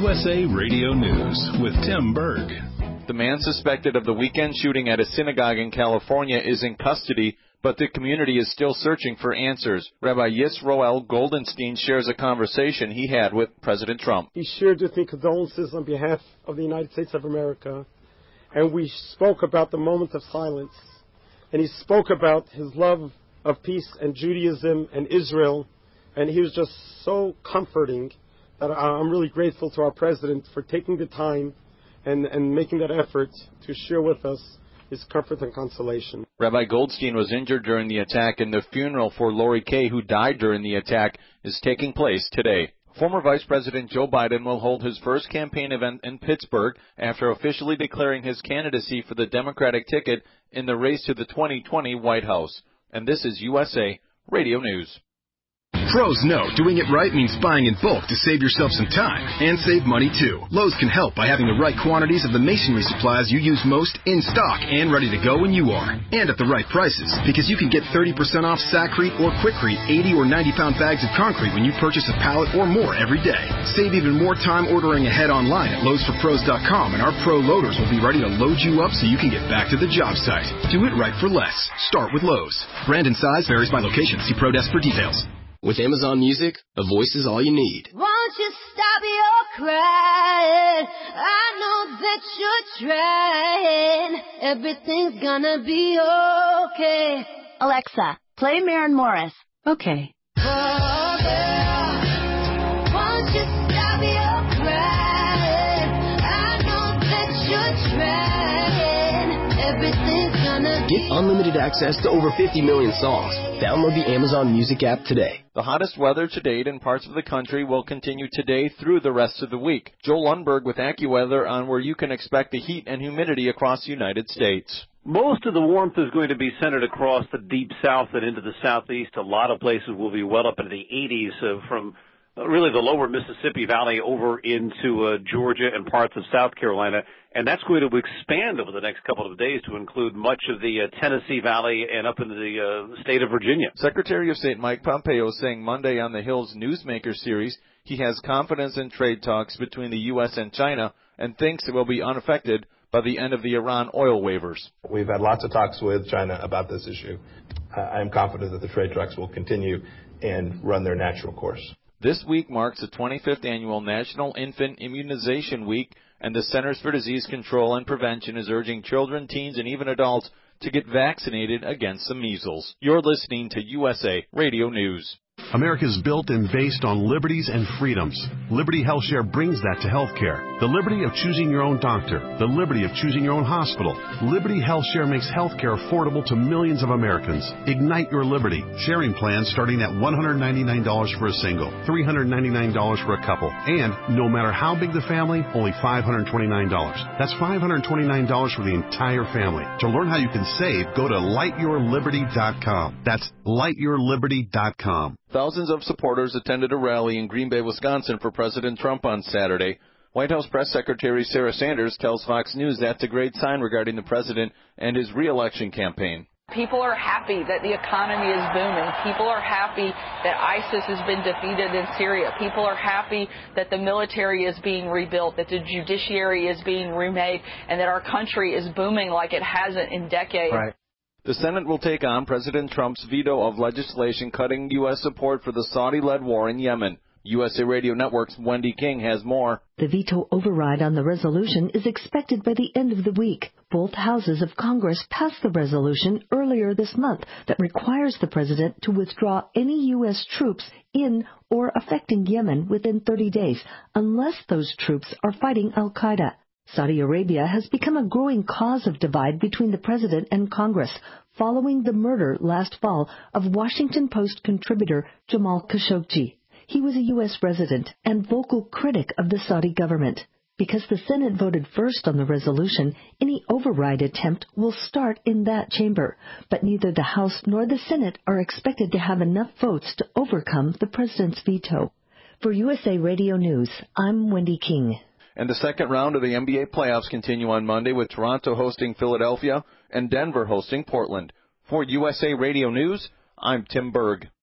USA Radio News with Tim Berg. The man suspected of the weekend shooting at a synagogue in California is in custody, but the community is still searching for answers. Rabbi Yisroel Goldenstein shares a conversation he had with President Trump. He shared with me condolences on behalf of the United States of America, and we spoke about the moment of silence, and he spoke about his love of peace and Judaism and Israel, and he was just so comforting that I'm really grateful to our president for taking the time and making that effort to share with us his comfort and consolation. Rabbi Goldstein was injured during the attack, and the funeral for Lori Kay, who died during the attack, is taking place today. Former Vice President Joe Biden will hold his first campaign event in Pittsburgh after officially declaring his candidacy for the Democratic ticket in the race to the 2020 White House. And this is USA Radio News. Pros know doing it right means buying in bulk to save yourself some time and save money too. Lowe's can help by having the right quantities of the masonry supplies you use most in stock and ready to go when you are. And at the right prices, because you can get 30% off Sakrete or Quikrete 80 or 90-pound bags of concrete when you purchase a pallet or more every day. Save even more time ordering ahead online at LowesForPros.com, and our pro loaders will be ready to load you up so you can get back to the job site. Do it right for less. Start with Lowe's. Brand and size varies by location. See Pro Desk for details. With Amazon Music, a voice is all you need. Won't you stop your crying? I know that you're trying. Everything's gonna be okay. Alexa, play Maren Morris. Okay. Oh, girl, won't you stop your crying? I know that you're trying. Everything's gonna be Get unlimited access to over 50 million songs. Download the Amazon Music app today. The hottest weather to date in parts of the country will continue today through the rest of the week. Joel Lundberg with AccuWeather on where you can expect the heat and humidity across the United States. Most of the warmth is going to be centered across the deep south and into the southeast. A lot of places will be well up into the 80s from really the lower Mississippi Valley over into Georgia and parts of South Carolina. And that's going to expand over the next couple of days to include much of the Tennessee Valley and up into the state of Virginia. Secretary of State Mike Pompeo saying Monday on the Hill's Newsmaker series he has confidence in trade talks between the U.S. and China and thinks it will be unaffected by the end of the Iran oil waivers. We've had lots of talks with China about this issue. I am confident that the trade talks will continue and run their natural course. This week marks the 25th annual National Infant Immunization Week, and the Centers for Disease Control and Prevention is urging children, teens, and even adults to get vaccinated against the measles. You're listening to USA Radio News. America is built and based on liberties and freedoms. Liberty HealthShare brings that to healthcare. The liberty of choosing your own doctor. The liberty of choosing your own hospital. Liberty HealthShare makes healthcare affordable to millions of Americans. Ignite your liberty. Sharing plans starting at $199 for a single, $399 for a couple, and no matter how big the family, only $529. That's $529 for the entire family. To learn how you can save, go to lightyourliberty.com. That's lightyourliberty.com. Thousands of supporters attended a rally in Green Bay, Wisconsin for President Trump on Saturday. White House Press Secretary Sarah Sanders tells Fox News that's a great sign regarding the president and his re-election campaign. People are happy that the economy is booming. People are happy that ISIS has been defeated in Syria. People are happy that the military is being rebuilt, that the judiciary is being remade, and that our country is booming like it hasn't in decades. Right. The Senate will take on President Trump's veto of legislation cutting U.S. support for the Saudi-led war in Yemen. USA Radio Network's Wendy King has more. The veto override on the resolution is expected by the end of the week. Both houses of Congress passed the resolution earlier this month that requires the president to withdraw any U.S. troops in or affecting Yemen within 30 days, unless those troops are fighting al-Qaeda. Saudi Arabia has become a growing cause of divide between the president and Congress following the murder last fall of Washington Post contributor Jamal Khashoggi. He was a U.S. resident and vocal critic of the Saudi government. Because the Senate voted first on the resolution, any override attempt will start in that chamber. But neither the House nor the Senate are expected to have enough votes to overcome the president's veto. For USA Radio News, I'm Wendy King. And the second round of the NBA playoffs continue on Monday with Toronto hosting Philadelphia and Denver hosting Portland. For USA Radio News, I'm Tim Berg.